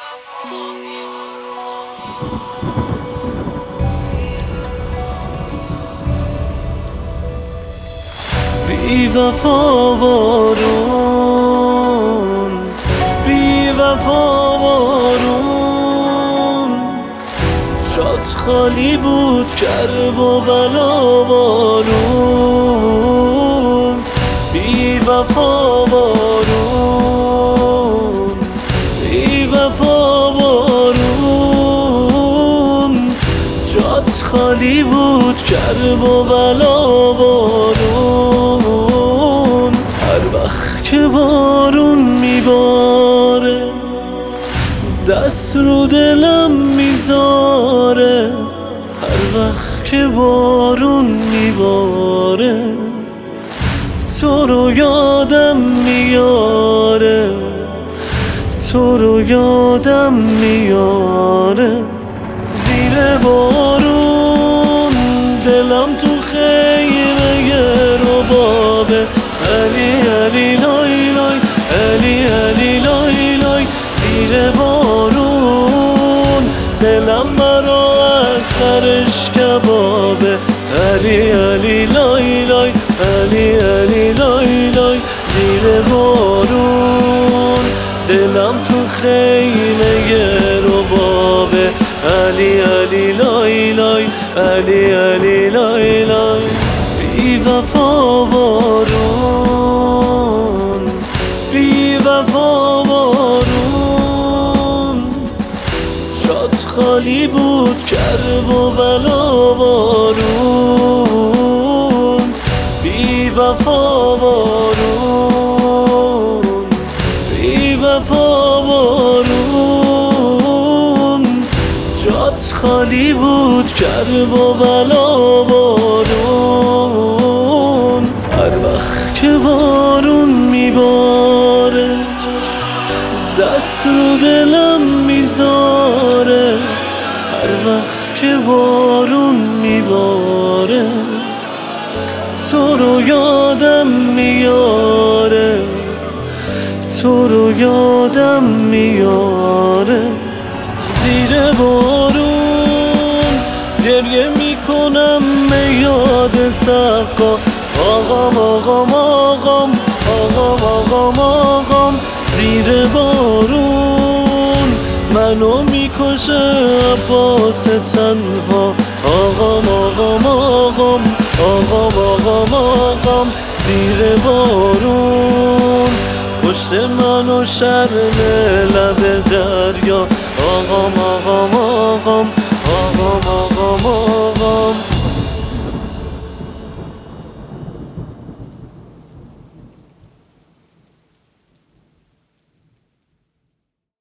بی وفا بارون، بی وفا بارون، جات خالی بود کرب و بلا بارون. بی وفا بارون، بی وفا بارون، جات خالی بود کرب و بلا بارون. هر وقت که بارون میباره دست رو دلم میذاره، هر وقت که بارون میباره تو رو یادم میاره، تو رو یادم میاره. زیر بارون دلم تو خیمه ربابه، علی علی لای لای، علی علی لای لای. زیر بارون دلم مرا از خرش کبابه، علی علی لای لای، علی علی لای لای. زیر بارون دلم تو خیمه ربابه، علی علی لای لای، علی علی لای لای. بی وفا بارون، بی وفا بارون، جات خالی بود کرب و بلا بارون. بی وفا بارون، بی وفا بارون، جات خالی بود کرب و بلا بارون. هر وقت که بارون میباره دست رو دلم میذاره، هر وقت که بارون میباره تو رو یادم میاره، تو رو یادم میاره. زیر بارون گریه میکنم به یاد سقا، آقام آقام آقام، آقام آقام آقام. زیر بارون منو میکشه عباس تنها، آقام آقام آقام، آقام آقام آقام. زیر بارون پشت منو شرم لب دریا، آقام